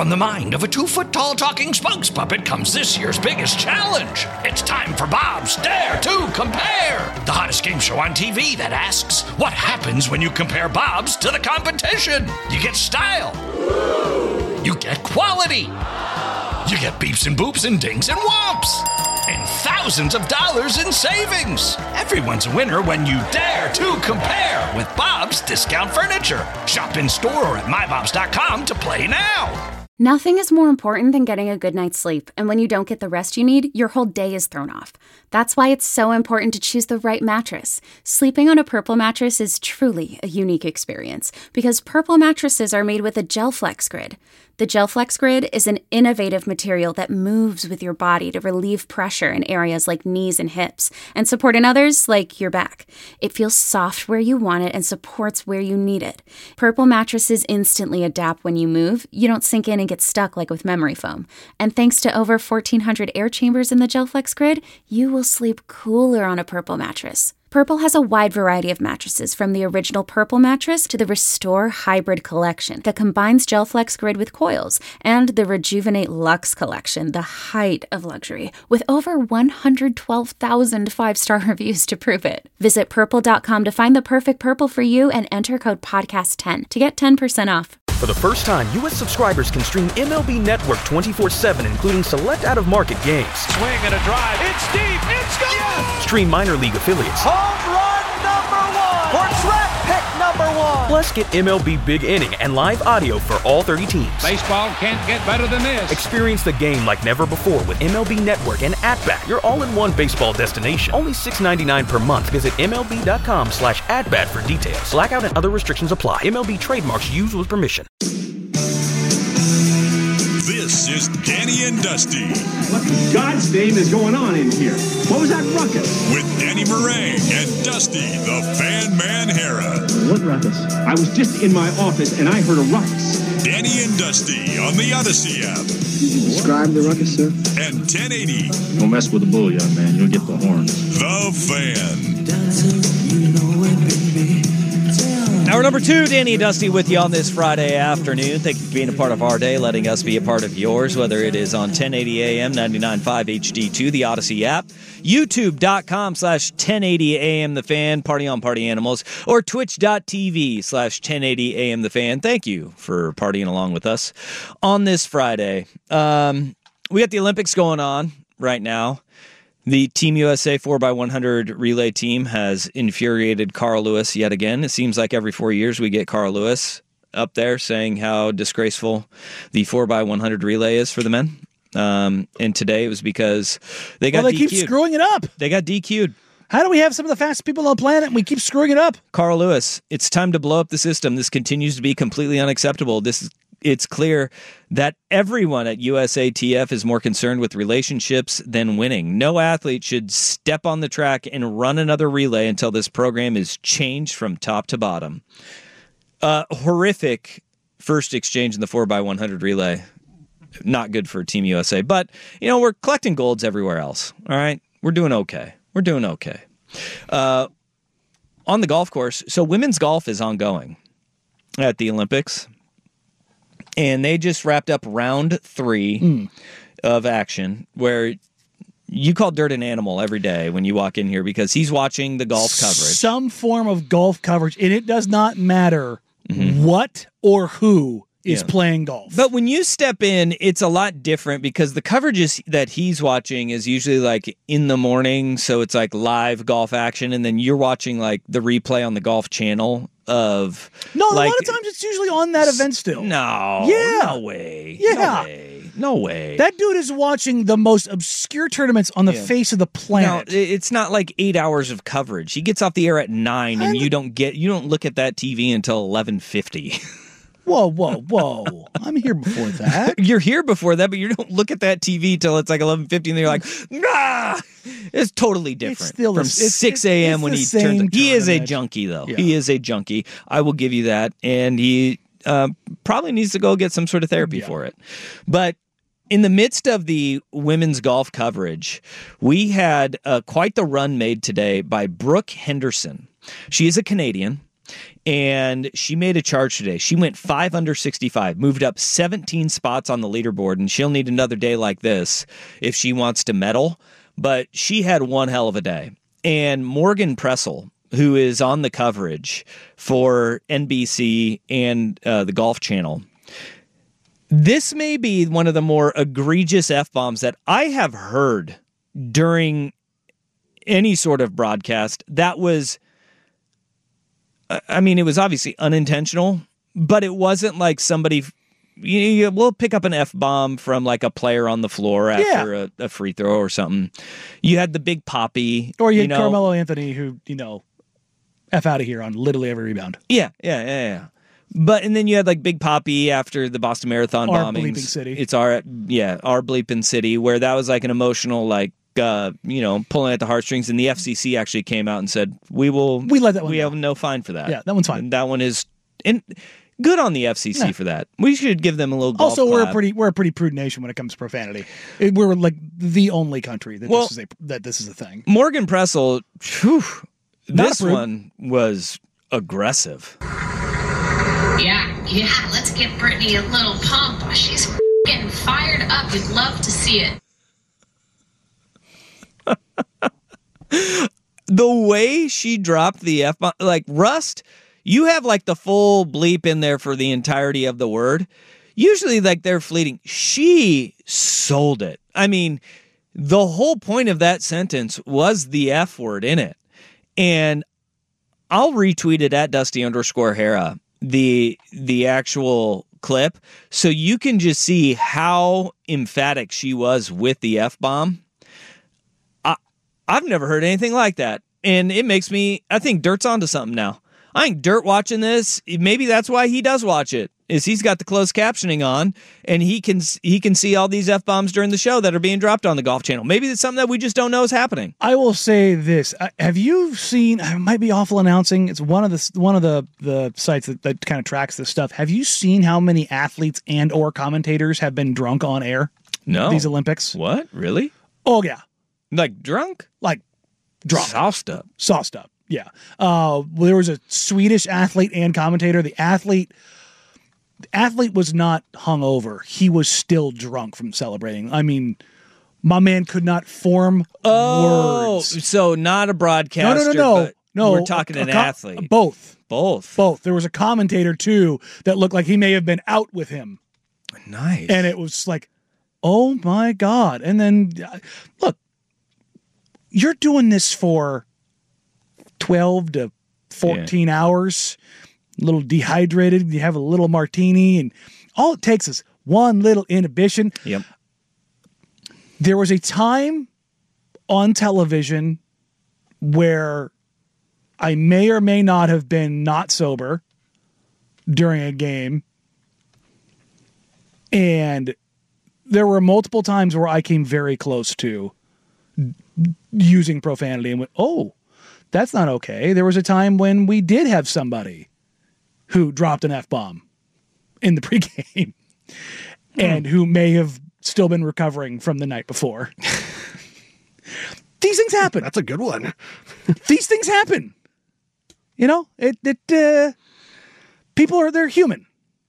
From the mind of a 2-foot-tall talking spokes puppet comes this year's biggest challenge. It's time for Bob's Dare to Compare, the hottest game show on TV that asks, what happens when you compare Bob's to the competition? You get style. You get quality. You get beeps and boops and dings and whomps. And thousands of dollars in savings. Everyone's a winner when you dare to compare with Bob's Discount Furniture. Shop in store or at mybobs.com to play now. Nothing is more important than getting a good night's sleep, and when you don't get the rest you need, your whole day is thrown off. That's why it's so important to choose the right mattress. Sleeping on a Purple mattress is truly a unique experience, because Purple mattresses are made with a GelFlex Grid. The GelFlex Grid is an innovative material that moves with your body to relieve pressure in areas like knees and hips, and support in others like your back. It feels soft where you want it and supports where you need it. Purple mattresses instantly adapt when you move. You don't sink in and get stuck like with memory foam. And thanks to over 1,400 air chambers in the GelFlex Grid, you will sleep cooler on a Purple mattress. Purple has a wide variety of mattresses, from the original Purple mattress to the Restore Hybrid collection that combines GelFlex Grid with coils, and the Rejuvenate Luxe collection, the height of luxury, with over 112,000 5-star reviews to prove it. Visit purple.com to find the perfect Purple for you and enter code podcast10 to get 10% off. For the first time, U.S. subscribers can stream MLB Network 24/7, including select out-of-market games. Swing and a drive. It's deep. It's gone. Yes! Stream minor league affiliates. Home run number 1. Or draft pick number 1. Plus, get MLB Big Inning and live audio for all 30 teams. Baseball can't get better than this. Experience the game like never before with MLB Network and At-Bat, your all-in-one baseball destination. Only $6.99 per month. Visit MLB.com/AtBat for details. Blackout and other restrictions apply. MLB trademarks used with permission. This is Danny and Dusty. What in God's name is going on in here? What was that ruckus? With Danny Meringue and Dusty, the Fan Man Hera. What ruckus? I was just in my office and I heard a ruckus. Danny and Dusty on the Odyssey app. Did you describe the ruckus, sir? And 1080. Don't mess with the bull, young man. You'll get the horns. The Fan. Hour number 2, Danny and Dusty with you on this Friday afternoon. Thank you for being a part of our day, letting us be a part of yours, whether it is on 1080 AM, 99.5 HD2, the Odyssey app, youtube.com/1080 AM The Fan, Party on Party Animals, or twitch.tv/1080 AM The Fan. Thank you for partying along with us on this Friday. We got the Olympics going on right now. The Team USA 4x100 relay team has infuriated Carl Lewis yet again. It seems like every 4 years we get Carl Lewis up there saying how disgraceful the 4x100 relay is for the men. And today it was because they got DQ'd. Keep screwing it up. They got DQ'd. How do we have some of the fastest people on the planet and we keep screwing it up? Carl Lewis, it's time to blow up the system. This continues to be completely unacceptable. It's clear that everyone at USATF is more concerned with relationships than winning. No athlete should step on the track and run another relay until this program is changed from top to bottom. Horrific first exchange in the 4x100 relay. Not good for Team USA. But, we're collecting golds everywhere else. All right? We're doing okay. On the golf course, so women's golf is ongoing at the Olympics. And they just wrapped up round 3 of action, where you call Dirt an animal every day when you walk in here because he's watching the golf coverage. Some form of golf coverage, and it does not matter what or who is playing golf. But when you step in, it's a lot different because the coverage that he's watching is usually like in the morning, so it's like live golf action, and then you're watching like the replay on the Golf Channel of... No, a lot of times it's usually on that event still. No. Yeah. No way. Yeah. No way. That dude is watching the most obscure tournaments on the face of the planet. No, it's not like 8 hours of coverage. He gets off the air at 9 and you don't look at that TV until 11:50. Whoa. I'm here before that. You're here before that, but you don't look at that TV till it's like 11:50 and you're like, nah! It's totally different. It's still from 6 a.m. when he turns. He is a junkie, though. Yeah. He is a junkie. I will give you that. And he probably needs to go get some sort of therapy for it. But in the midst of the women's golf coverage, we had quite the run made today by Brooke Henderson. She is a Canadian. and she made a charge today. She went 5 under 65, moved up 17 spots on the leaderboard, and she'll need another day like this if she wants to medal. But she had one hell of a day. And Morgan Pressel, who is on the coverage for NBC and the Golf Channel, this may be one of the more egregious F-bombs that I have heard during any sort of broadcast. That was, I mean, it was obviously unintentional, but it wasn't like somebody, we'll pick up an F-bomb from like a player on the floor after a free throw or something. You had the Big Papi. Or you had Carmelo Anthony who, F out of here on literally every rebound. Yeah. But and then you had like Big Papi after the Boston Marathon bombings. Our bleeping city. It's our bleeping city, where that was like an emotional pulling at the heartstrings, and the FCC actually came out and said we let that one. We have no fine for that. Yeah, that one's fine. And that one is good on the FCC for that. We should give them a little. Golf also, clap. we're a pretty prude nation when it comes to profanity. We're like the only country that this is a thing. Morgan Pressel, this one was aggressive. Yeah, let's give Brittany a little pump. She's f***ing fired up. We'd love to see it. The way she dropped the F-bomb, like Rust, you have like the full bleep in there for the entirety of the word. Usually like they're fleeting. She sold it. I mean, the whole point of that sentence was the F word in it. And I'll retweet it at Dusty_Hera. The actual clip, so you can just see how emphatic she was with the F-bomb. I've never heard anything like that, and it makes me, I think Dirt's onto something now. I think Dirt watching this, maybe that's why he does watch it, is he's got the closed captioning on, and he can see all these F-bombs during the show that are being dropped on the Golf Channel. Maybe it's something that we just don't know is happening. I will say this. Have you seen, it might be awful announcing, it's one of the sites that kind of tracks this stuff. Have you seen how many athletes and or commentators have been drunk on air? No. These Olympics? What? Really? Oh, yeah. Like drunk? Like drunk. Sauced up. Sauced up, yeah. There was a Swedish athlete and commentator. The athlete was not hungover. He was still drunk from celebrating. I mean, my man could not form words. So not a broadcaster. No. We're talking an athlete. Both. There was a commentator too that looked like he may have been out with him. Nice. And it was like, oh my God. And then, look, you're doing this for 12 to 14 hours, a little dehydrated. You have a little martini, and all it takes is one little inhibition. Yep. There was a time on television where I may or may not have been not sober during a game, and there were multiple times where I came very close to using profanity and went, oh, that's not okay. There was a time when we did have somebody who dropped an F-bomb in the pregame and who may have still been recovering from the night before. These things happen. That's a good one. These things happen. People they're human.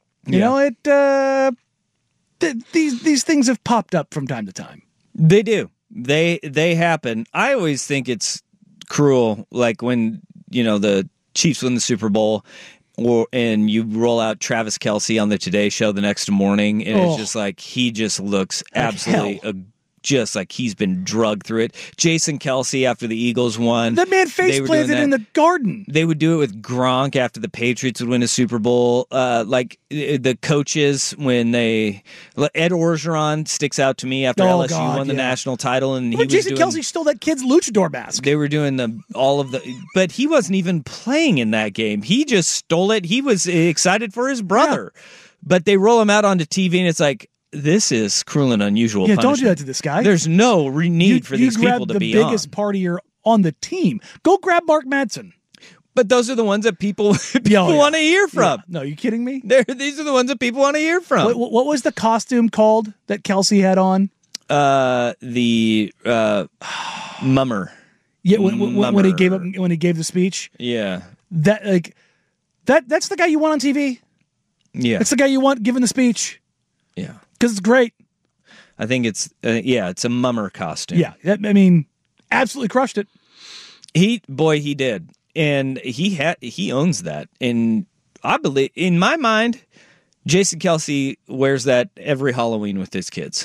These things have popped up from time to time. They do. They happen. I always think it's cruel, like when the Chiefs win the Super Bowl, and you roll out Travis Kelce on the Today Show the next morning, and it's just like he just looks absolutely just like he's been drugged through it. Jason Kelce after the Eagles won. That man face planted in the garden. They would do it with Gronk after the Patriots would win a Super Bowl. Like the coaches when Ed Orgeron sticks out to me after LSU won the national title, and Jason Kelce stole that kid's luchador mask. They were doing but he wasn't even playing in that game. He just stole it. He was excited for his brother, but they roll him out onto TV, and it's like, this is cruel and unusual punishment. Don't do that to this guy. There's no need for these people to be on. You grabbed the biggest partier on the team. Go grab Mark Madsen. But those are the ones that people want to hear from. Yeah. No, are you kidding me? These are the ones that people want to hear from. What was the costume called that Kelce had on? The mummer. Yeah, when he gave the speech. Yeah. That That's the guy you want on TV. Yeah. It's the guy you want giving the speech. Yeah. Because it's great. I think it's a mummer costume. Yeah. Absolutely crushed it. He did. And he owns that. And I believe, in my mind, Jason Kelce wears that every Halloween with his kids.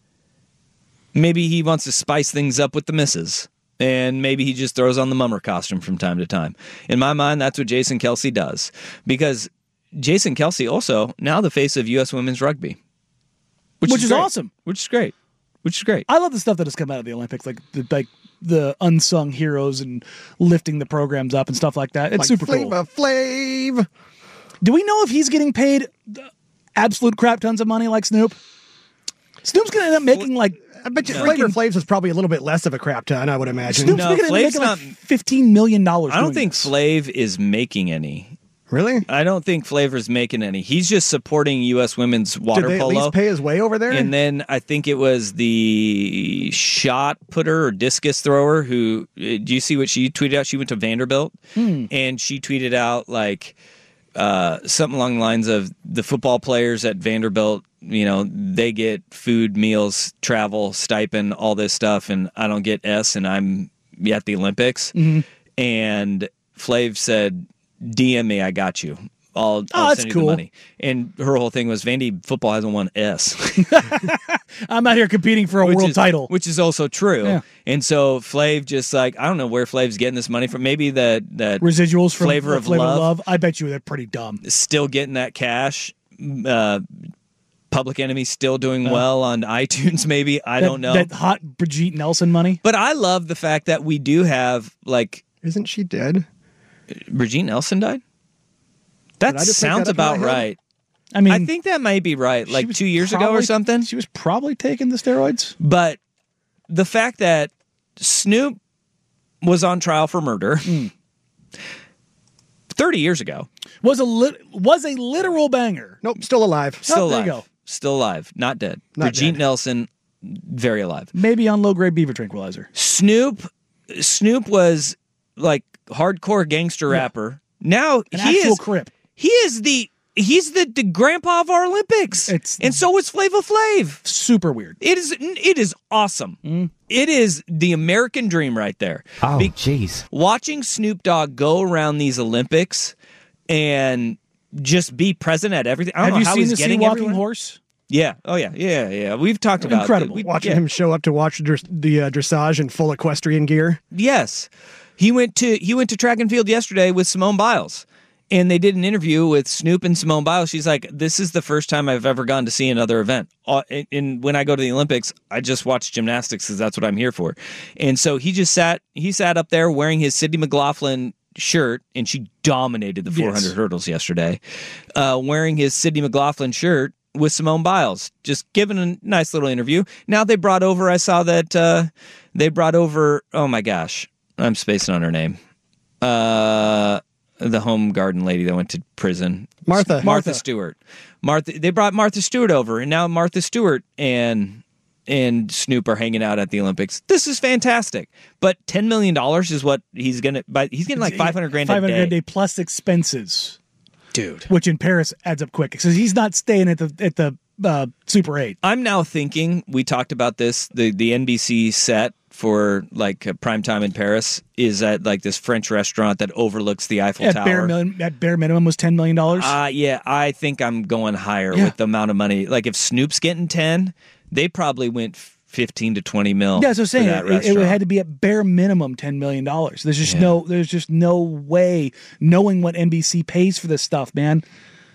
Maybe he wants to spice things up with the missus. And maybe he just throws on the mummer costume from time to time. In my mind, that's what Jason Kelce does. Because Jason Kelce also now the face of U.S. women's rugby. Which is great. Awesome. Which is great. I love the stuff that has come out of the Olympics, like the unsung heroes and lifting the programs up and stuff like that. It's like super cool. Flav. Do we know if he's getting paid absolute crap tons of money like Snoop? Snoop's going to end up making I bet you Flavor Flav's is probably a little bit less of a crap ton, I would imagine. Snoop's going to make like $15 million. I don't think Flav is making any. Really? I don't think Flavor's making any. He's just supporting U.S. women's water polo. Did they at least pay his way over there? And then I think it was the shot putter or discus thrower who, do you see what she tweeted out? She went to Vanderbilt, and she tweeted out something along the lines of the football players at Vanderbilt, they get food, meals, travel, stipend, all this stuff, and I don't get S, and I'm at the Olympics. Mm-hmm. And Flav said, DM me, I got you. I'll send you the money. And her whole thing was, Vandy football hasn't won S. I'm out here competing for a world title. Which is also true. Yeah. And so Flav just I don't know where Flav's getting this money from. Maybe that residuals from Flavor of Love. I bet you they're pretty dumb. Still getting that cash. Public Enemy still doing well on iTunes, maybe. I don't know. That hot Brigitte Nelson money. But I love the fact that we do have, Isn't she dead? Brigitte Nelson died? That sounds about right. I mean, I think that might be right. 2 years ago or something. She was probably taking the steroids. But the fact that Snoop was on trial for murder 30 years ago was a literal banger. Nope, still alive. Still alive. There you go. Still alive. Not dead. Brigitte Nelson, very alive. Maybe on low-grade beaver tranquilizer. Snoop was hardcore gangster rapper. Now actual Crip. He's the grandpa of our Olympics. And so is Flava Flav. Super weird. It is awesome. It is the American dream right there. Oh, jeez. Watching Snoop Dogg go around these Olympics and just be present at everything. I don't know how he's getting Have you seen the Sea Walking everyone. Horse? Yeah. Oh, yeah. We've talked about incredible. Watching him show up to watch the dressage in full equestrian gear. Yes. He went to track and field yesterday with Simone Biles, and they did an interview with Snoop and Simone Biles. She's like, "This is the first time I've ever gone to see another event. And when I go to the Olympics, I just watch gymnastics because that's what I'm here for." And so he sat up there wearing his Sydney McLaughlin shirt, and she dominated the 400 hurdles yesterday, wearing his Sydney McLaughlin shirt with Simone Biles, just giving a nice little interview. Now they brought over, I saw that oh my gosh, I'm spacing on her name. The home garden lady that went to prison. Martha Stewart. They brought Martha Stewart over, and now Martha Stewart and Snoop are hanging out at the Olympics. This is fantastic. But $10 million is what he's going to buy. He's getting like $500,000 $500,000 a day plus expenses. Dude. Which in Paris adds up quick. So he's not staying at the Super 8. I'm now thinking, we talked about this, the NBC set for primetime in Paris is at this French restaurant that overlooks the Eiffel Tower. At bare minimum was $10 million. Yeah, I think I'm going higher with the amount of money. If Snoop's getting 10, they probably went 15 to 20 mil. Yeah, so saying it had to be at bare minimum $10 million. There's just no way, knowing what NBC pays for this stuff, man.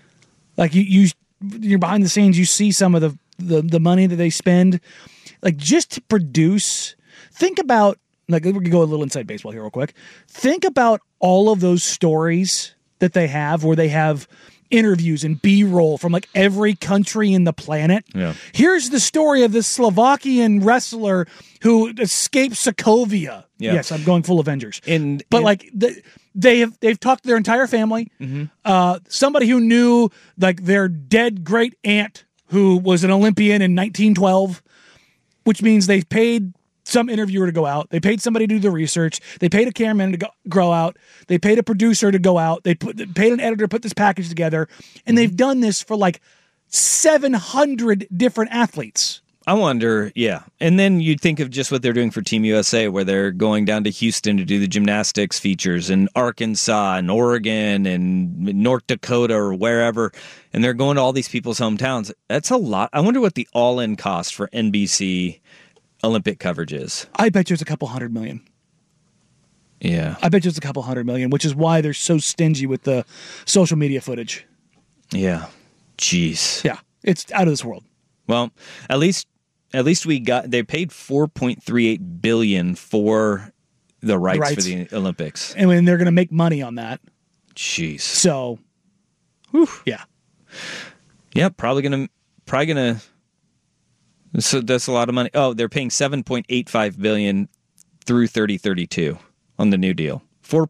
You're behind the scenes, you see some of the money that they spend, just to produce. Think about, we're going to go a little inside baseball here real quick. Think about all of those stories that they have where they have interviews and B-roll from every country in the planet. Yeah. Here's the story of this Slovakian wrestler who escaped Sokovia. Yeah. Yes, I'm going full Avengers. They've talked to their entire family. Mm-hmm. Somebody who knew their dead great aunt who was an Olympian in 1912, which means they paid some interviewer to go out. They paid somebody to do the research. They paid a cameraman to go out. They paid a producer to go out. They paid an editor to put this package together. And they've done this for like 700 different athletes. I wonder, yeah. And then you'd think of just what they're doing for Team USA, where they're going down to Houston to do the gymnastics features, and Arkansas and Oregon and North Dakota or wherever, and they're going to all these people's hometowns. That's a lot. I wonder what the all-in cost for NBC Olympic coverage is. I bet you it's a couple $100 million. Yeah. I bet you it's a couple $100 million, which is why they're so stingy with the social media footage. Yeah. Jeez. Yeah. It's out of this world. Well, at least they paid $4.38 billion for the rights for the Olympics. And when they're going to make money on that. Jeez. So, yeah. Yeah, probably going to so that's a lot of money. Oh, they're paying $7.85 billion through 3032 on the new deal.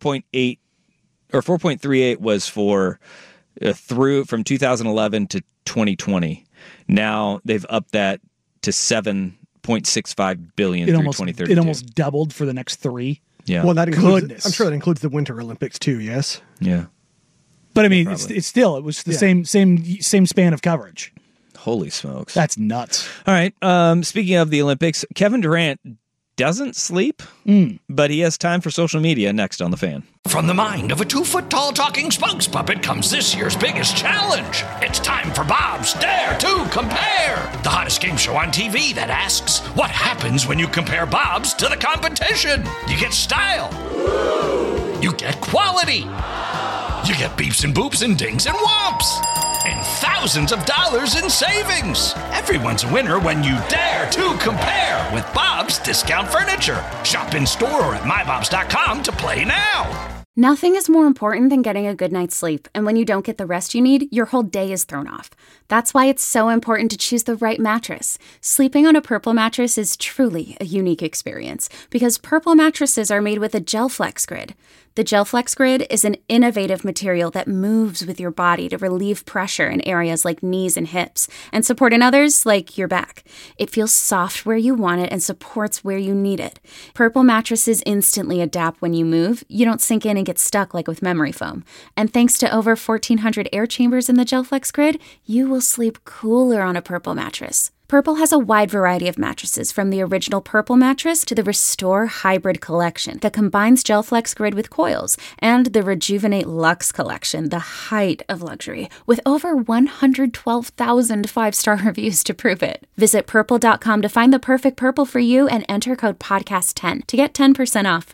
4.38 was for through from 2011 to 2020. Now they've upped that to $7.65 billion through 2032. It almost doubled for the next 3. Yeah. Well, that includes. I'm sure that includes the Winter Olympics too. Yes. Yeah. But I mean, it's was the same span of coverage. Holy smokes. That's nuts. All right. Speaking of the Olympics, Kevin Durant doesn't sleep, but he has time for social media next on The Fan. From the mind of a 2-foot-tall talking spokes puppet comes this year's biggest challenge. It's time for Bob's Dare to Compare, the hottest game show on TV that asks, what happens when you compare Bob's to the competition? You get style. You get quality. You get beeps and boops and dings and whomps. And thousands of dollars in savings. Everyone's a winner when you dare to compare with Bob's Discount Furniture. Shop in store or at mybobs.com to play now. Nothing is more important than getting a good night's sleep, and when you don't get the rest you need, your whole day is thrown off. That's why it's so important to choose the right mattress. Sleeping on a Purple mattress is truly a unique experience, because Purple mattresses are made with a GelFlex Grid. The GelFlex Grid is an innovative material that moves with your body to relieve pressure in areas like knees and hips, and support in others like your back. It feels soft where you want it and supports where you need it. Purple mattresses instantly adapt when you move. You don't sink in and get stuck like with memory foam. And thanks to over 1,400 air chambers in the GelFlex Grid, you will sleep cooler on a Purple mattress. Purple has a wide variety of mattresses, from the original Purple mattress to the Restore Hybrid collection that combines GelFlex Grid with coils, and the Rejuvenate Luxe collection, the height of luxury, with over 112,000 5-star reviews to prove it. Visit Purple.com to find the perfect Purple for you and enter code PODCAST10 to get 10% off.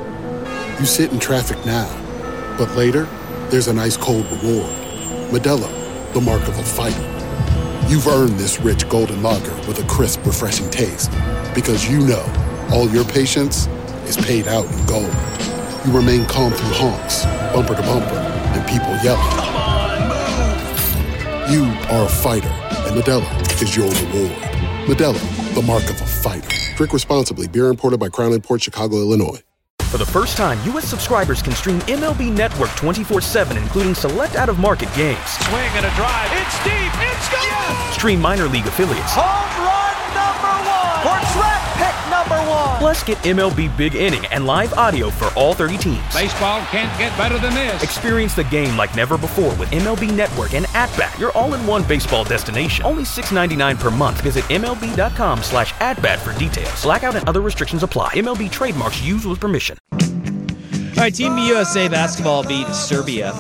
You sit in traffic now, but later, there's an ice-cold reward. Modelo, the mark of a fighter. You've earned this rich golden lager with a crisp, refreshing taste. Because you know, all your patience is paid out in gold. You remain calm through honks, bumper to bumper, and people yelling. Come on, move! You are a fighter, and Modelo is your reward. Modelo, the mark of a fighter. Drink responsibly. Beer imported by Crown Imports, Chicago, Illinois. For the first time, U.S. subscribers can stream MLB Network 24/7, including select out-of-market games. Swing and a drive. It's deep. It's gone. Yes! Stream minor league affiliates. Home run #1 for draft pick #1. Plus, get MLB Big Inning and live audio for all 30 teams. Baseball can't get better than this. Experience the game like never before with MLB Network and @Bat, your all-in-one baseball destination. Only $6.99 per month. Visit MLB.com/@Bat for details. Blackout and other restrictions apply. MLB trademarks used with permission. All right, Team USA basketball beat Serbia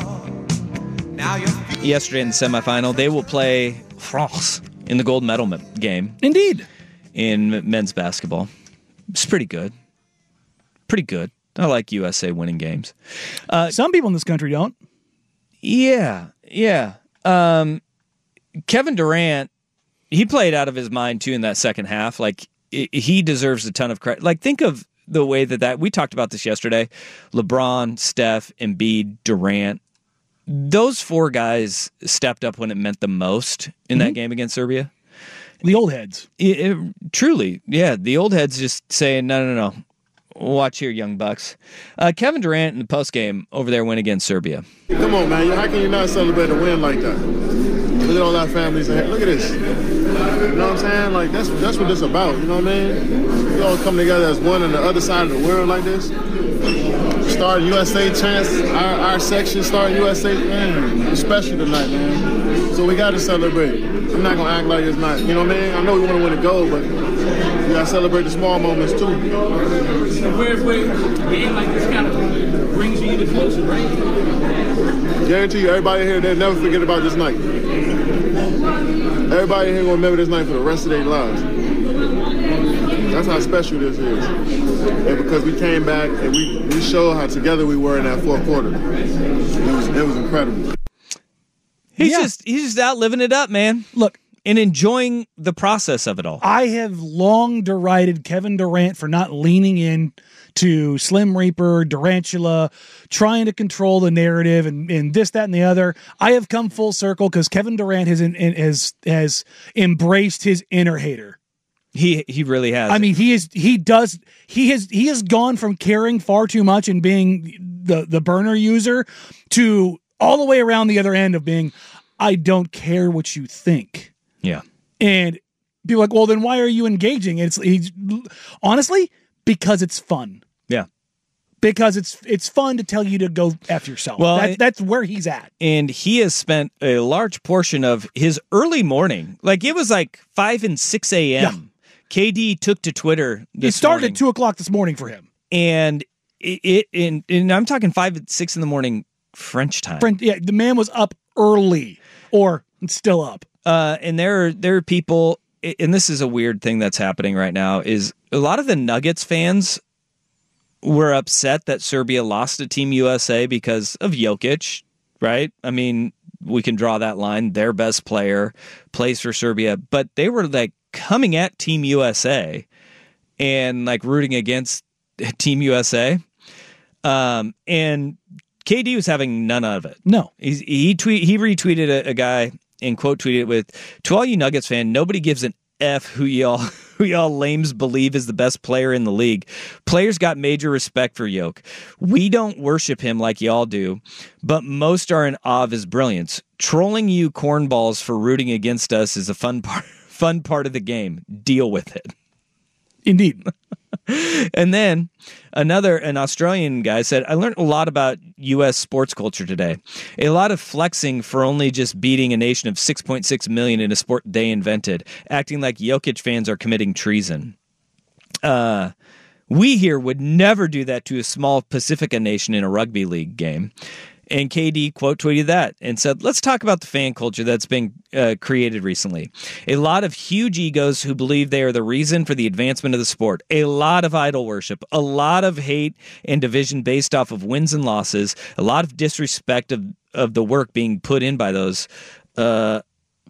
yesterday in the semifinal. They will play France in the gold medal game. Indeed. In men's basketball. It's pretty good. Pretty good. I like USA winning games. Some people in this country don't. Yeah. Kevin Durant, he played out of his mind, too, in that second half. Like, he deserves a ton of credit. Like, think of the way that we talked about this yesterday. LeBron, Steph, Embiid, Durant. Those 4 guys stepped up when it meant the most in that game against Serbia. The old heads. Truly, yeah. The old heads just saying, no. Watch here, young bucks. Kevin Durant in the postgame over there win against Serbia. Come on, man. How can you not celebrate a win like that? Look at all our families. Look at this. You know what I'm saying? Like, that's what this about, you know what I mean? We all come together as one on the other side of the world like this. Start USA chants, our section start USA, man, it's special tonight, man. So we got to celebrate. I'm not going to act like it's not, you know what I mean? I know we want to win a gold, but we got to celebrate the small moments, too. Where a game like this kind of brings you even closer, right? Guarantee you, everybody here, they'll never forget about this night. Everybody here going to remember this night for the rest of their lives. That's how special this is. And because we came back and we showed how together we were in that fourth quarter. It was incredible. He's just out living it up, man. Look, and enjoying the process of it all. I have long derided Kevin Durant for not leaning in to Slim Reaper, Durantula, trying to control the narrative and this, that, and the other. I have come full circle because Kevin Durant has embraced his inner hater. He really has. I mean, he has gone from caring far too much and being the burner user to all the way around the other end of being, I don't care what you think. Yeah. And people are like, well, then why are you engaging? He's honestly, because it's fun. Yeah. Because it's fun to tell you to go F yourself. Well, that's where he's at. And he has spent a large portion of his early morning, like it was like 5 and 6 a.m. Yeah. KD took to Twitter It started at 2 o'clock this morning for him. And and I'm talking 5 and 6 in the morning French time. The man was up early or still up. And there are people, and this is a weird thing that's happening right now, is a lot of the Nuggets fans were upset that Serbia lost to Team USA because of Jokic, right? I mean, we can draw that line. Their best player plays for Serbia, but they were like coming at Team USA and like rooting against Team USA. And KD was having none of it. No. He retweeted a guy and quote tweeted with, "To all you Nuggets fan, nobody gives an F who y'all lames believe is the best player in the league. Players got major respect for Yoke. We don't worship him like y'all do, but most are in awe of his brilliance. Trolling you cornballs for rooting against us is a fun part of the game. Deal with it." Indeed. And then an Australian guy said, "I learned a lot about U.S. sports culture today. A lot of flexing for only just beating a nation of 6.6 million in a sport they invented, acting like Jokic fans are committing treason. We here would never do that to a small Pacifica nation in a rugby league game." And KD quote tweeted that and said, "Let's talk about the fan culture that's been created recently. A lot of huge egos who believe they are the reason for the advancement of the sport. A lot of idol worship. A lot of hate and division based off of wins and losses. A lot of disrespect of the work being put in by those. A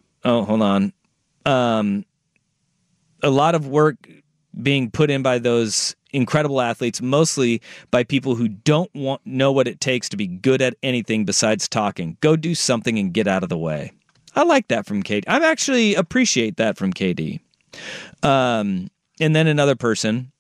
lot of work being put in by those incredible athletes, mostly by people who don't know what it takes to be good at anything besides talking. Go do something and get out of the way." I like that from KD. I actually appreciate that from KD. And then another person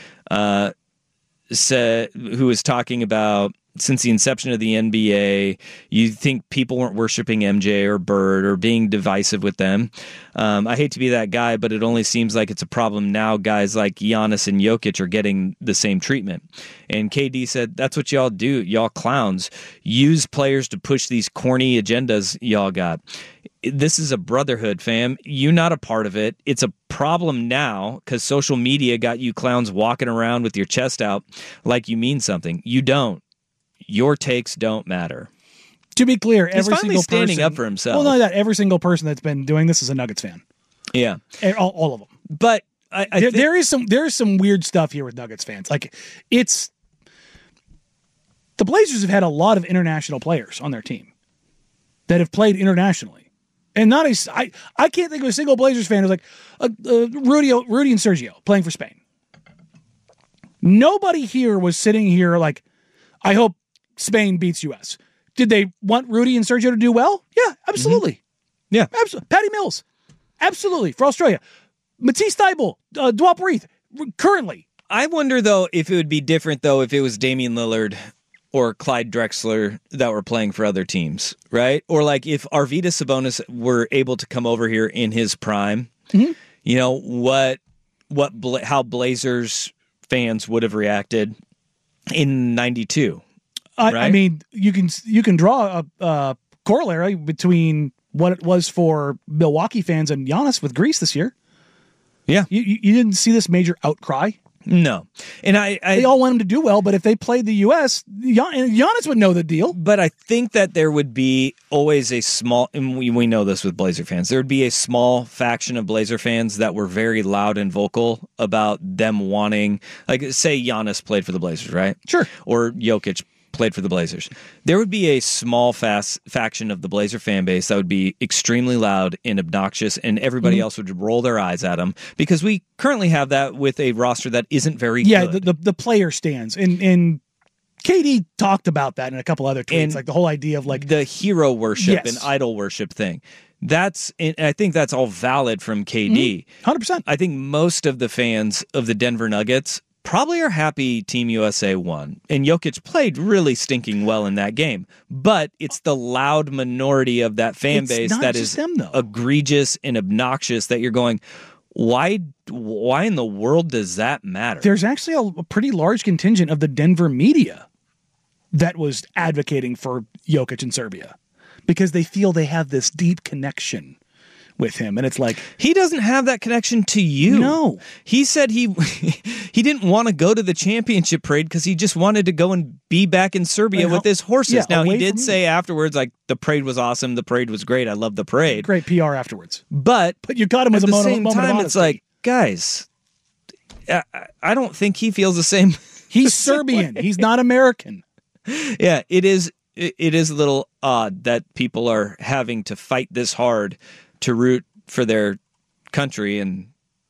said, who was talking about, since the inception of the NBA, you think people weren't worshiping MJ or Bird or being divisive with them. I hate to be that guy, but it only seems like it's a problem now. Guys like Giannis and Jokic are getting the same treatment. And KD said, "That's what y'all do, y'all clowns. Use players to push these corny agendas y'all got. This is a brotherhood, fam. You're not a part of it. It's a problem now because social media got you clowns walking around with your chest out like you mean something. You don't. Your takes don't matter." To be clear, he's finally standing up for himself. Well, not that every single person that's been doing this is a Nuggets fan. Yeah, all of them. But there is some weird stuff here with Nuggets fans. Like the Blazers have had a lot of international players on their team that have played internationally, and I can't think of a single Blazers fan who's like Rudy and Sergio playing for Spain. Nobody here was sitting here like, I hope Spain beats US. Did they want Rudy and Sergio to do well? Yeah, absolutely. Mm-hmm. Yeah. Absolutely. Patty Mills. Absolutely. For Australia. Matisse Thybulle, Dwap Reith, currently. I wonder, though, if it would be different, though, if it was Damian Lillard or Clyde Drexler that were playing for other teams, right? Or like if Arvydas Sabonis were able to come over here in his prime Mm-hmm. You know, how Blazers fans would have reacted in 92. Right? I mean, you can draw a corollary between what it was for Milwaukee fans and Giannis with Greece this year. Yeah. You didn't see this major outcry. No. And they all want him to do well, but if they played the U.S., Giannis would know the deal. But I think that there would be always a small, and we know this with Blazer fans, there would be a small faction of Blazer fans that were very loud and vocal about them wanting, like, say Giannis played for the Blazers, right? Sure. Or Jokic played for the Blazers. There would be a small faction of the Blazer fan base that would be extremely loud and obnoxious, and everybody else would roll their eyes at them, because we currently have that with a roster that isn't very good. Yeah, the player stands. And KD talked about that in a couple other tweets, like the whole idea of like the hero worship and idol worship thing. And I think that's all valid from KD. 100%. I think most of the fans of the Denver Nuggets probably are happy Team USA won. And Jokic played really stinking well in that game. But it's the loud minority of that fan base that is egregious and obnoxious that you're going, why in the world does that matter? There's actually a pretty large contingent of the Denver media that was advocating for Jokic in Serbia because they feel they have this deep connection with him, and it's like he doesn't have that connection to you. No, he said he didn't want to go to the championship parade because he just wanted to go and be back in Serbia with his horses. Yeah, now he did say afterwards, like, the parade was awesome, the parade was great, I love the parade. Great PR afterwards, but you got him at as the a same moment time. of It's like, guys, I don't think he feels the same. He's Serbian. He's not American. Yeah, it is a little odd that people are having to fight this hard to root for their country and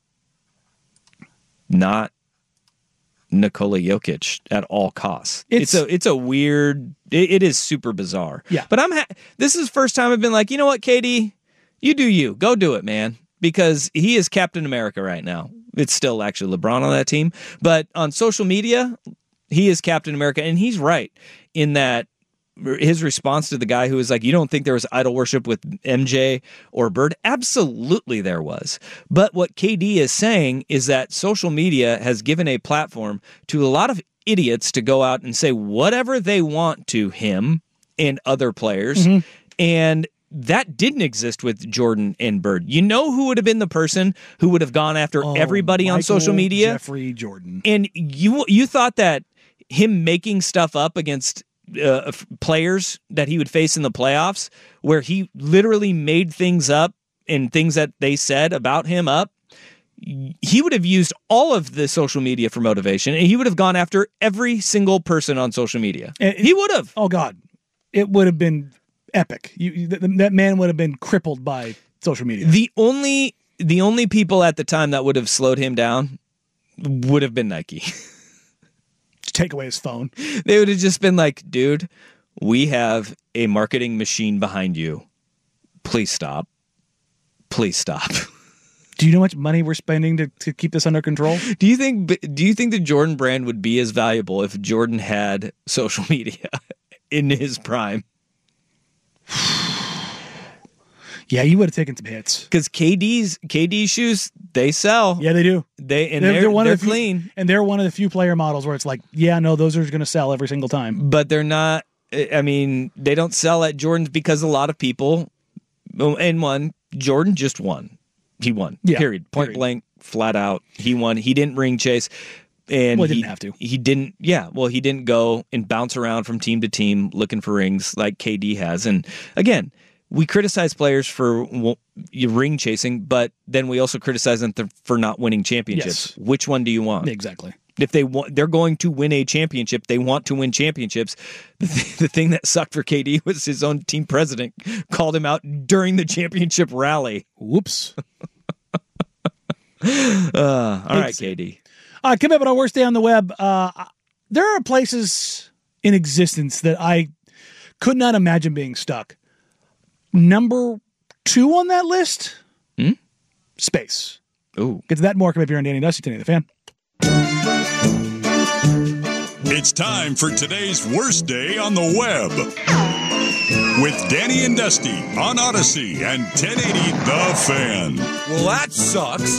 not Nikola Jokic at all costs. It's a weird. It is super bizarre. Yeah, but this is the first time I've been like, you know what, KD, you do you, go do it, man, because he is Captain America right now. It's still actually LeBron on that team, but on social media, he is Captain America, and he's right in that. His response to the guy who was like, you don't think there was idol worship with MJ or Bird? Absolutely there was. But what KD is saying is that social media has given a platform to a lot of idiots to go out and say whatever they want to him and other players. Mm-hmm. And that didn't exist with Jordan and Bird. You know who would have been the person who would have gone after everybody on social media? Jeffrey Jordan. And you thought that him making stuff up against players that he would face in the playoffs, where he literally made things up and things that they said about him up, he would have used all of the social media for motivation, and he would have gone after every single person on social media. He would have. Oh God, it would have been epic. That man would have been crippled by social media. The only people at the time that would have slowed him down would have been Nike. Take away his phone. They would have just been like, dude, we have a marketing machine behind you. Please stop. Please stop. Do you know how much money we're spending to keep this under control? Do you think the Jordan brand would be as valuable if Jordan had social media in his prime? Yeah, you would have taken some hits. Because KD's shoes, they sell. Yeah, they do. They're clean. And they're one of the few player models where it's like, yeah, no, those are going to sell every single time. But they're not. I mean, they don't sell at Jordan's because a lot of people. And Jordan just won. He won. Yeah, period. Point blank, flat out. He won. He didn't ring chase. And he didn't have to. He didn't. Yeah. Well, he didn't go and bounce around from team to team looking for rings like KD has. And again, we criticize players for ring chasing, but then we also criticize them for not winning championships. Yes. Which one do you want? Exactly. If they're going to win a championship. They want to win championships. The thing that sucked for KD was his own team president called him out during the championship rally. Whoops. All right, KD. Coming up on our worst day on the web, there are places in existence that I could not imagine being stuck. Number 2 on that list, space. Ooh. Get to that more coming up here on Danny Dusty, Danny the Fan. It's time for today's worst day on the web. with Danny and Dusty on Odyssey and 1080 The Fan. Well, that sucks.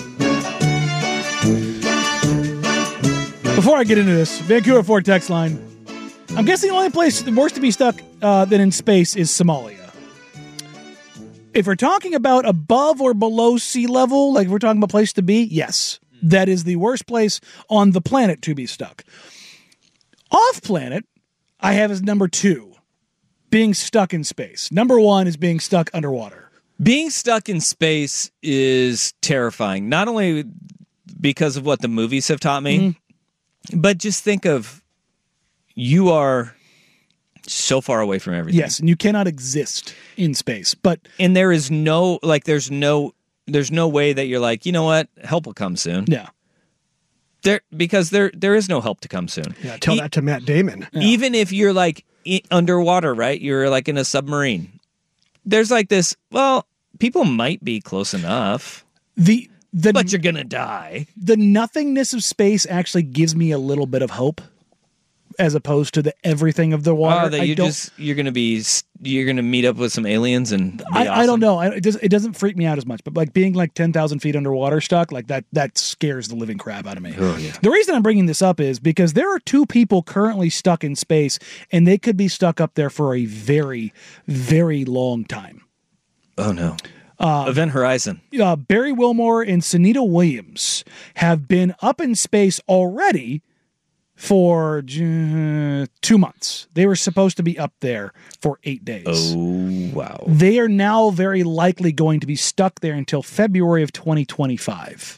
Before I get into this, Vancouver Ford text line. I'm guessing the only place worse to be stuck than in space is Somalia. If we're talking about above or below sea level, like if we're talking about a place to be, yes, that is the worst place on the planet to be stuck. Off planet, I have as number 2, being stuck in space. Number 1 is being stuck underwater. Being stuck in space is terrifying, not only because of what the movies have taught me, but just think of you are so far away from everything. Yes, and you cannot exist in space. And there is no, like, there's no way that you're like, you know what, help will come soon. Yeah. Because there is no help to come soon. Yeah, tell that to Matt Damon. Yeah. Even if you're like underwater, right? You're like in a submarine. There's like this, well, people might be close enough. But you're going to die. The nothingness of space actually gives me a little bit of hope as opposed to the everything of the water. Oh, that you're going to meet up with some aliens and be awesome. I don't know. It doesn't freak me out as much, but like being like 10,000 feet underwater stuck, like that scares the living crap out of me. Oh, yeah. The reason I'm bringing this up is because there are 2 people currently stuck in space, and they could be stuck up there for a very, very long time. Oh, no. Event Horizon. Barry Wilmore and Sunita Williams have been up in space already for 2 months. They were supposed to be up there for 8 days. Oh, wow. They are now very likely going to be stuck there until February of 2025.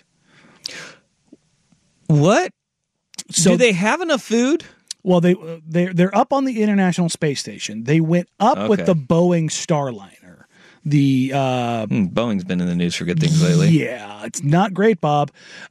What? So, do they have enough food? Well, they're up on the International Space Station. They went up with the Boeing Starliner. Boeing's been in the news for good things lately. Yeah, it's not great, Bob.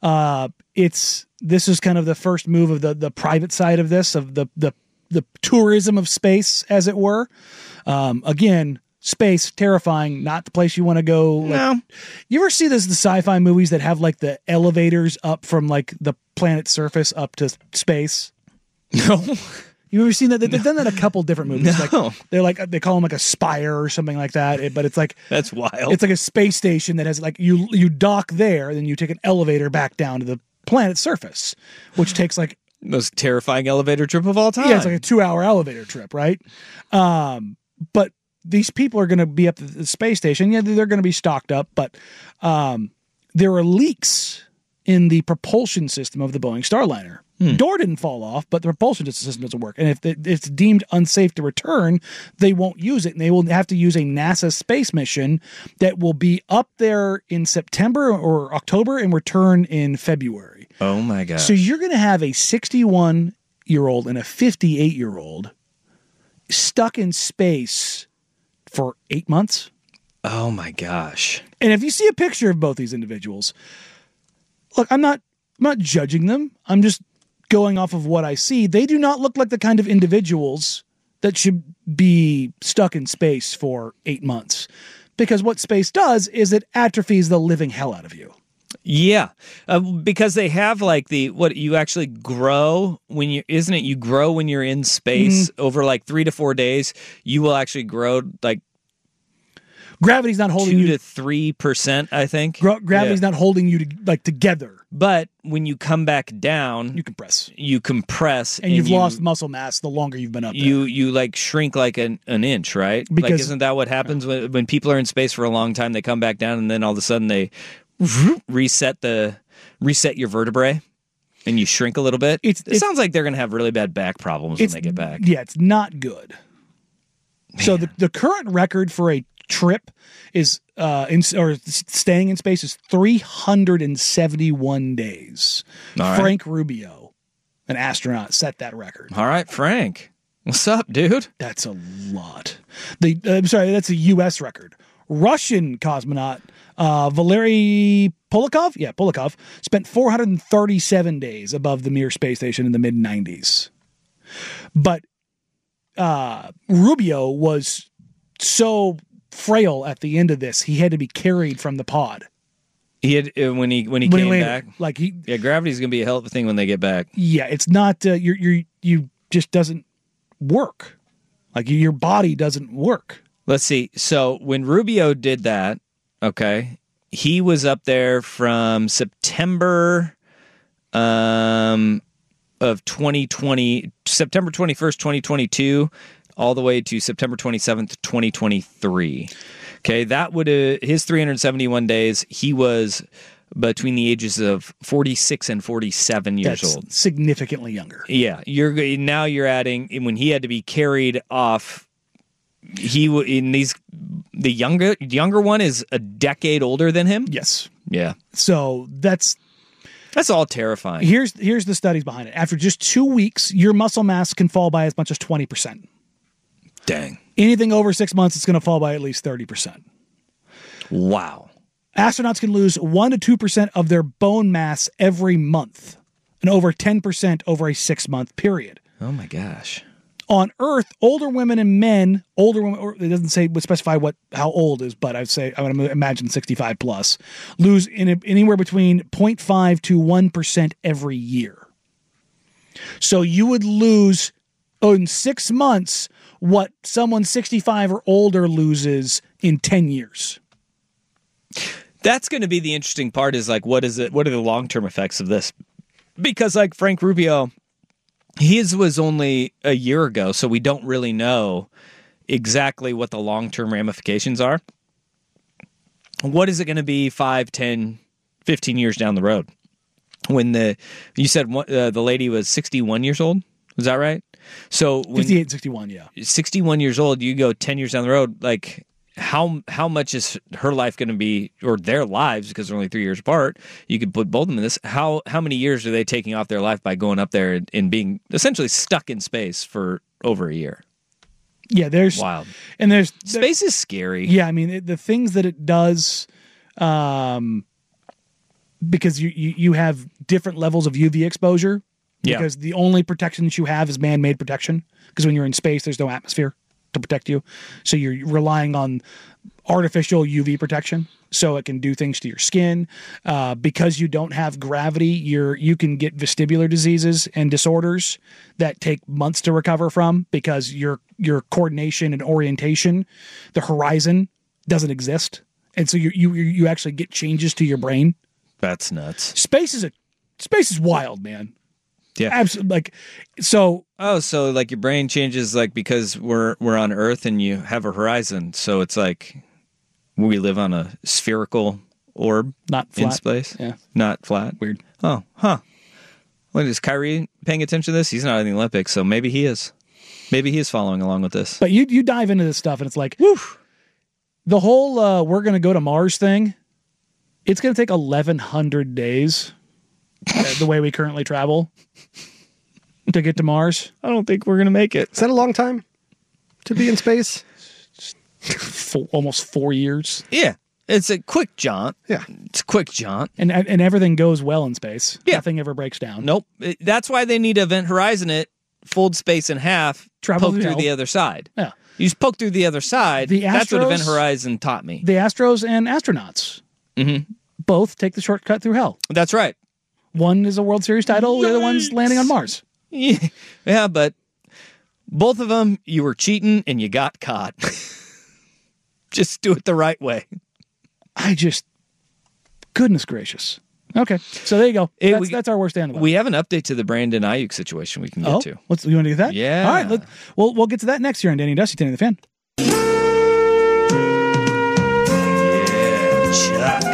This is kind of the first move of the private side of this, of the tourism of space, as it were. Again, space, terrifying, not the place you want to go. No. You ever see the sci-fi movies that have like the elevators up from like the planet's surface up to space? No. You ever seen that? They've done that in a couple different movies. No. They call them like a spire or something like that. But it's like that's wild. It's like a space station that has like you dock there, and then you take an elevator back down to the planet's surface, which takes like most terrifying elevator trip of all time. Yeah, it's like a 2-hour elevator trip, right? But these people are going to be up at the space station. Yeah, they're going to be stocked up, but there are leaks in the propulsion system of the Boeing Starliner. Door didn't fall off, but the propulsion system doesn't work. And if it's deemed unsafe to return, they won't use it. And they will have to use a NASA space mission that will be up there in September or October and return in February. Oh, my gosh. So you're going to have a 61-year-old and a 58-year-old stuck in space for 8 months. Oh, my gosh. And if you see a picture of both these individuals, look, I'm not judging them. I'm just going off of what I see. They do not look like the kind of individuals that should be stuck in space for 8 months. Because what space does is it atrophies the living hell out of you. Yeah, because they have like what you actually grow when you grow when you're in space over like 3 to 4 days. You will actually grow like gravity's not holding 2 to 3%, I think. Gravity's not holding you together. But when you come back down, you compress, and you've lost muscle mass the longer you've been up there. You like shrink like an inch, right? Because like, isn't that what happens when people are in space for a long time? They come back down, and then all of a sudden they reset your vertebrae, and you shrink a little bit. It sounds like they're going to have really bad back problems when they get back. Yeah, it's not good. Man. So the current record for a trip is staying in space is 371 days. Right. Frank Rubio, an astronaut, set that record. All right, Frank. What's up, dude? That's a lot. That's a U.S. record. Russian cosmonaut Valery Polyakov spent 437 days above the Mir space station in the mid-90s. But Rubio was so frail at the end of this, he had to be carried from the pod. He had when he came back. Like gravity's gonna be a hell of a thing when they get back. Yeah, it's not you just doesn't work Like your body doesn't work. Let's see. So when Rubio did that, okay, he was up there from September of 2020, September 21st, 2022, all the way to September 27th, 2023. Okay, that would his 371 days. He was between the ages of 46 and 47 years That's old. Significantly younger. Yeah, you're adding when he had to be carried off. The younger one is a decade older than him. Yes. Yeah. So that's all terrifying. Here's the studies behind it. After just 2 weeks, your muscle mass can fall by as much as 20%. Dang. Anything over 6 months, it's going to fall by at least 30%. Wow. Astronauts can lose 1 to 2% of their bone mass every month, and over 10% over a 6-month period. Oh my gosh. On Earth, older women and men, or it doesn't specify how old is, but I would imagine 65 plus, lose anywhere between 0.5 to 1% every year. So you would lose in 6 months what someone 65 or older loses in 10 years. That's going to be the interesting part is like, what are the long-term effects of this? Because like Frank Rubio, his was only a year ago, so we don't really know exactly what the long-term ramifications are. What is it going to be 5, 10, 15 years down the road? When you said the lady was 61 years old? Was that right? So 58, 61, yeah. 61 years old, you go 10 years down the road, like how much is her life going to be, or their lives, because they're only 3 years apart, you could put both of them in this, how many years are they taking off their life by going up there and being essentially stuck in space for over a year? Yeah, there's wild. And space is scary. Yeah, I mean, the things that it does, because you have different levels of UV exposure, because the only protection that you have is man-made protection, because when you're in space, there's no atmosphere to protect you. So you're relying on artificial UV protection, so it can do things to your skin. Because you don't have gravity, you can get vestibular diseases and disorders that take months to recover from, because your coordination and orientation, the horizon, doesn't exist. And so you actually get changes to your brain. That's nuts. Space is wild, man. Yeah, absolutely. Like, so. Oh, so like your brain changes, like because we're on Earth and you have a horizon, so it's like we live on a spherical orb, not flat. In space. Yeah, not flat. Weird. Oh, huh. Well, is Kyrie paying attention to this? He's not in the Olympics, so maybe he is. Maybe he is following along with this. But you dive into this stuff, and it's like, woof. The whole we're going to go to Mars thing. It's going to take 1,100 days. The way we currently travel to get to Mars. I don't think we're going to make it. Is that a long time to be in space? Almost 4 years. Yeah. It's a quick jaunt. Yeah. It's a quick jaunt. And everything goes well in space. Yeah. Nothing ever breaks down. Nope. That's why they need to Event Horizon it, fold space in half, travel poke through the other side. Yeah. You just poke through the other side. That's what Event Horizon taught me. The Astros and astronauts both take the shortcut through hell. That's right. One is a World Series title, the other one's landing on Mars. Yeah, but both of them, you were cheating and you got caught. Just do it the right way. Goodness gracious. Okay, so there you go. That's our worst day on the web. We have an update to the Brandon Ayuk situation we can get to. You want to do that? Yeah. All right, we'll get to that next year on Danny and Dusty, Danny the Fan. Yeah, Chuck.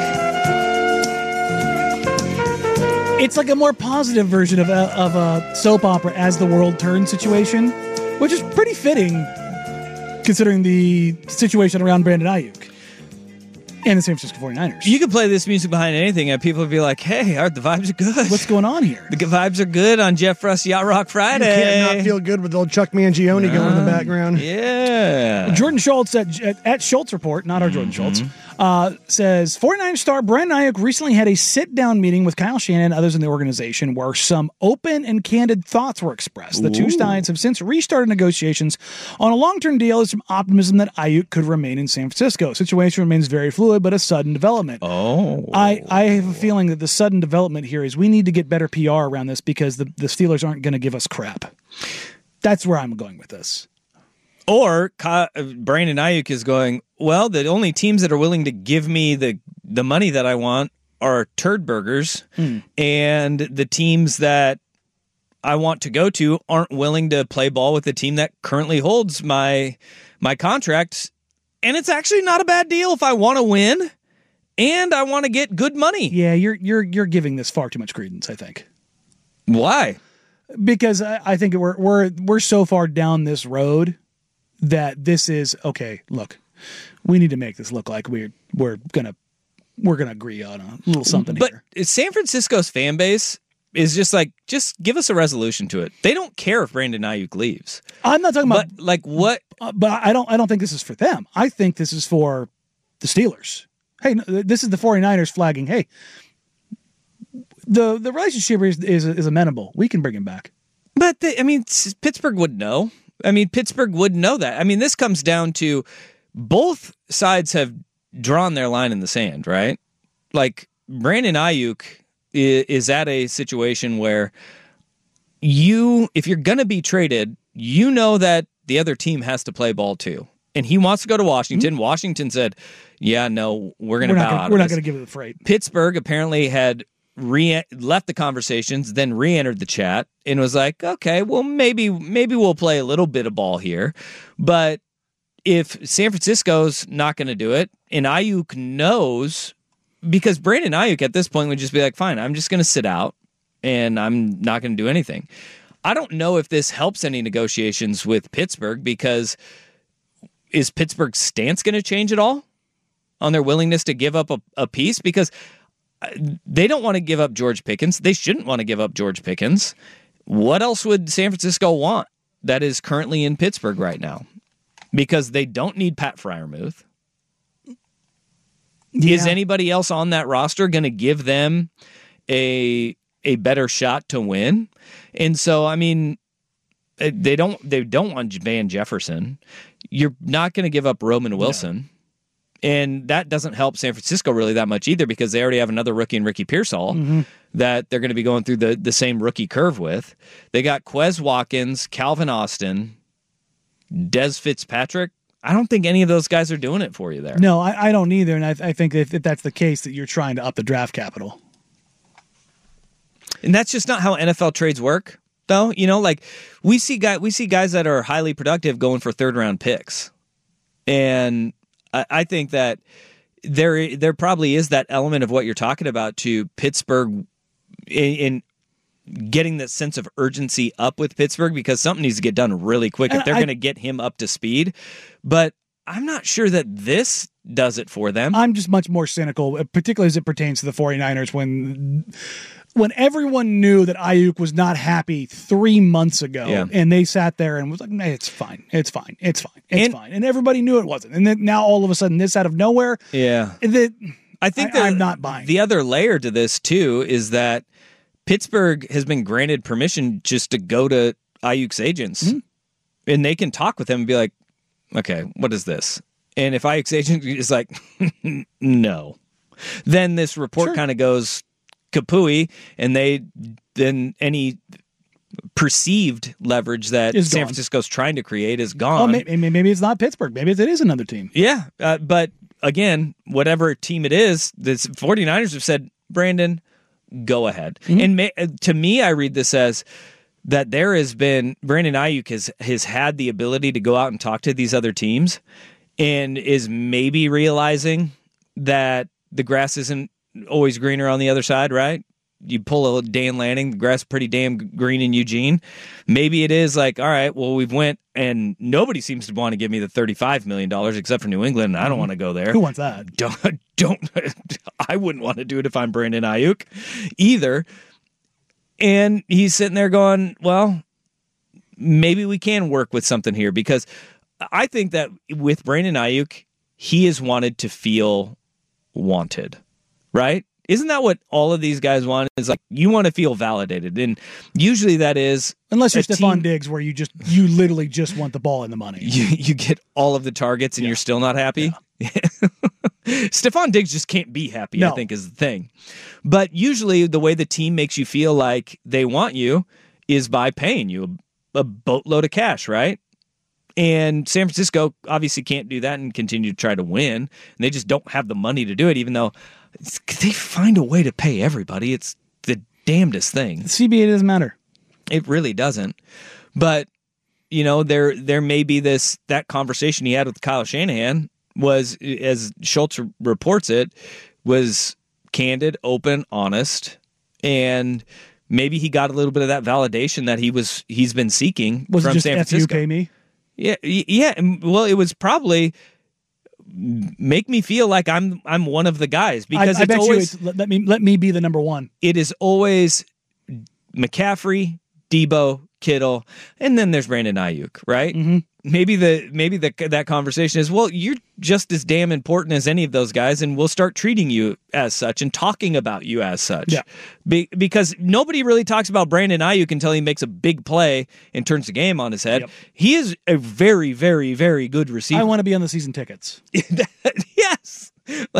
It's like a more positive version of a soap opera as the world turns situation, which is pretty fitting considering the situation around Brandon Ayuk and the San Francisco 49ers. You could play this music behind anything and people would be like, hey, the vibes are good. What's going on here? The vibes are good on Jeff Russ Yacht Rock Friday. You can't not feel good with old Chuck Mangione going in the background. Yeah. Jordan Schultz at Schultz Report, not our Jordan Schultz, says 49ers star Brandon Ayuk recently had a sit-down meeting with Kyle Shanahan and others in the organization where some open and candid thoughts were expressed. The two sides have since restarted negotiations on a long-term deal with some optimism that Ayuk could remain in San Francisco. The situation remains very fluid, but a sudden development. I have a feeling that the sudden development here is we need to get better PR around this because the Steelers aren't going to give us crap. That's where I'm going with this. Or Brandon Ayuk is going, well, the only teams that are willing to give me the money that I want are turd burgers, and the teams that I want to go to aren't willing to play ball with the team that currently holds my contract. And it's actually not a bad deal if I want to win and I want to get good money. Yeah, you're giving this far too much credence, I think. Why? Because I think we're so far down this road that this is okay. Look, we need to make this look like we're gonna agree on a little something here. But San Francisco's fan base is just like, just give us a resolution to it. They don't care if Brandon Ayuk leaves. I'm not talking about like what. But I don't think this is for them. I think this is for the Steelers. Hey, this is the 49ers flagging. Hey, the relationship is amenable. We can bring him back. But Pittsburgh would know. Pittsburgh would know that. This comes down to both sides have drawn their line in the sand, right? Like Brandon Ayuk is at a situation where if you're going to be traded, you know that the other team has to play ball too. And he wants to go to Washington. Mm-hmm. Washington said, yeah, no, we're going to bow out. We're not going to give it the freight. Pittsburgh apparently had left the conversations, then re-entered the chat and was like, okay, well, maybe we'll play a little bit of ball here. But if San Francisco's not going to do it, and Ayuk knows, because Brandon Ayuk at this point would just be like, fine, I'm just going to sit out and I'm not going to do anything. I don't know if this helps any negotiations with Pittsburgh, because is Pittsburgh's stance going to change at all on their willingness to give up a piece? Because they don't want to give up George Pickens. They shouldn't want to give up George Pickens. What else would San Francisco want that is currently in Pittsburgh right now? Because they don't need Pat Freiermuth. Yeah. Is anybody else on that roster going to give them a better shot to win? And so, they don't want Van Jefferson. You're not going to give up Roman Wilson. Yeah. And that doesn't help San Francisco really that much either, because they already have another rookie in Ricky Pearsall that they're going to be going through the same rookie curve with. They got Quez Watkins, Calvin Austin, Des Fitzpatrick. I don't think any of those guys are doing it for you there. No, I don't either. And I think if that's the case, that you're trying to up the draft capital. And that's just not how NFL trades work, though. Like we see guys that are highly productive going for third-round picks. And I think that there probably is that element of what you're talking about to Pittsburgh in getting that sense of urgency up with Pittsburgh, because something needs to get done really quick if they're going to get him up to speed. But I'm not sure that this does it for them. I'm just much more cynical, particularly as it pertains to the 49ers, when everyone knew that Ayuk was not happy 3 months ago, and they sat there and was like, nah, it's fine. And everybody knew it wasn't. And then now all of a sudden, this out of nowhere. Yeah. I think I'm not buying. The other layer to this, too, is that Pittsburgh has been granted permission just to go to Ayuk's agents, and they can talk with him and be like, okay, what is this? And if Ayuk's agent is like, no, then this report kind of goes kapooey, and then any perceived leverage that San Francisco's trying to create is gone. Oh, maybe it's not Pittsburgh. Maybe it is another team. Yeah, but again, whatever team it is, the 49ers have said, Brandon, go ahead. And to me, I read this as that there has been Brandon Ayuk has had the ability to go out and talk to these other teams, and is maybe realizing that the grass isn't always greener on the other side, right? You pull a Dan Lanning, the grass is pretty damn green in Eugene. Maybe it is like, all right, well, we've went and nobody seems to want to give me the $35 million except for New England, and I don't want to go there. Who wants that? Don't. I wouldn't want to do it if I'm Brandon Ayuk either. And he's sitting there going, well, maybe we can work with something here, because I think that with Brandon Ayuk, he has wanted to feel wanted, right? Isn't that what all of these guys want? Is like, you want to feel validated. And usually that is, unless you're Stephon Diggs, where you literally just want the ball and the money. You get all of the targets and you're still not happy. Yeah. Stephon Diggs just can't be happy, no. I think, is the thing. But usually the way the team makes you feel like they want you is by paying you a boatload of cash, right? And San Francisco obviously can't do that and continue to try to win. And they just don't have the money to do it, even though they find a way to pay everybody. It's the damnedest thing. The CBA doesn't matter. It really doesn't. But, there may be that conversation he had with Kyle Shanahan was, as Schultz reports it, was candid, open, honest, and maybe he got a little bit of that validation that he's been seeking from San Francisco. Was it just pay me? Yeah. Well, it was probably make me feel like I'm one of the guys, because I bet always let me be the number one. It is always McCaffrey, Debo, Kittle, and then there's Brandon Ayuk, right? Mm-hmm. Maybe that conversation is, well, you're just as damn important as any of those guys, and we'll start treating you as such and talking about you as such. Yeah. Because nobody really talks about Brandon Ayuk until he makes a big play and turns the game on his head. Yep. He is a very, very, very good receiver. I want to be on the season tickets. Yes.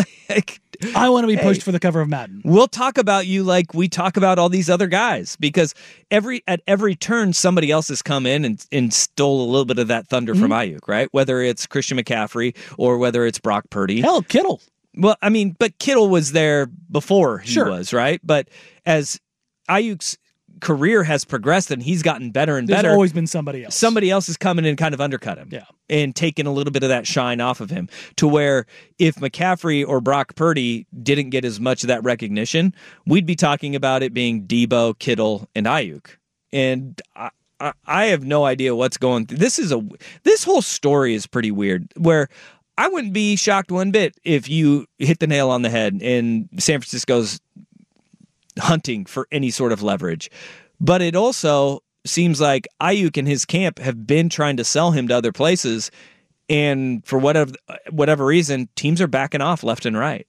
I want to be pushed for the cover of Madden. We'll talk about you like we talk about all these other guys, because at every turn somebody else has come in and stole a little bit of that thunder from Ayuk, right? Whether it's Christian McCaffrey or whether it's Brock Purdy. Hell, Kittle. Well, I mean, but Kittle was there before he was, right? But as Ayuk's career has progressed and he's gotten better and better, there's always been somebody else. Somebody else is coming in and kind of undercut him, and taking a little bit of that shine off of him, to where if McCaffrey or Brock Purdy didn't get as much of that recognition, we'd be talking about it being Debo, Kittle, and Ayuk. And I have no idea what's going through. This whole story is pretty weird, where I wouldn't be shocked one bit if you hit the nail on the head and San Francisco's hunting for any sort of leverage. But it also seems like Ayuk and his camp have been trying to sell him to other places, and for whatever reason, teams are backing off left and right,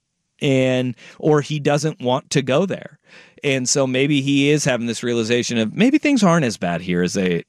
or he doesn't want to go there. And so maybe he is having this realization of maybe things aren't as bad here as they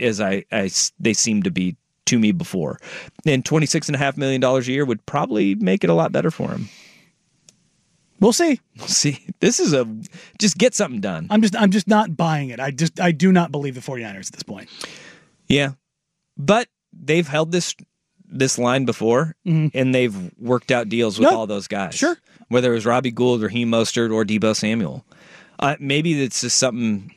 seem to be to me before. And $26.5 million a year would probably make it a lot better for him. We'll see. This is just get something done. I'm just not buying it. I do not believe the 49ers at this point. Yeah. But they've held this line before, and they've worked out deals with all those guys. Sure. Whether it was Robbie Gould, Raheem Mostert, or Deebo Samuel. Maybe it's just something,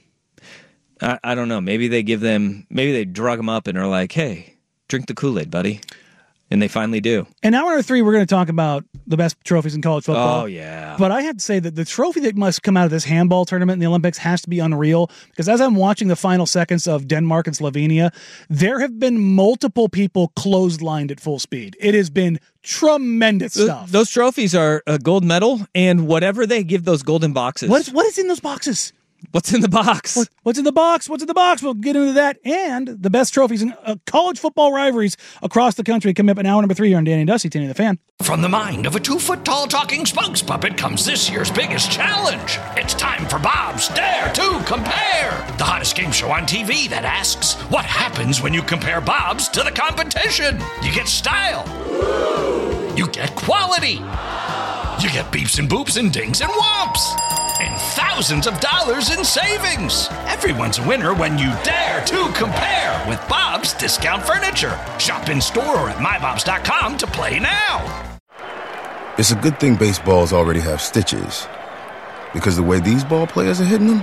I don't know. Maybe they drug them up and are like, hey, drink the Kool-Aid, buddy. And they finally do. In hour 3, we're going to talk about the best trophies in college football. Oh, yeah. But I have to say that the trophy that must come out of this handball tournament in the Olympics has to be unreal. Because as I'm watching the final seconds of Denmark and Slovenia, there have been multiple people clotheslined at full speed. It has been tremendous stuff. Those trophies are a gold medal and whatever they give those golden boxes. What is in those boxes? What's in the box? What's in the box? What's in the box? We'll get into that. And the best trophies in college football rivalries across the country coming up in hour number 3 here on Danny and Dusty, Tanny the Fan. From the mind of a 2-foot-tall talking spokes puppet comes this year's biggest challenge. It's time for Bob's Dare to Compare, the hottest game show on TV that asks, what happens when you compare Bob's to the competition? You get style. You get quality. You get beeps and boops and dings and whomps. And thousands of dollars in savings. Everyone's a winner when you dare to compare with Bob's Discount Furniture. Shop in store or at mybobs.com to play now. It's a good thing baseballs already have stitches, because the way these ball players are hitting them,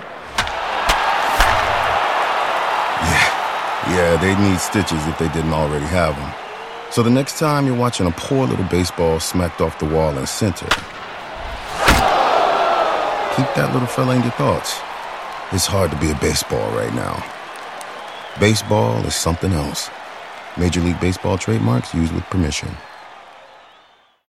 yeah, they'd need stitches if they didn't already have them. So the next time you're watching a poor little baseball smacked off the wall in center, keep that little fella in your thoughts. It's hard to be a baseball right now. Baseball is something else. Major League Baseball trademarks used with permission.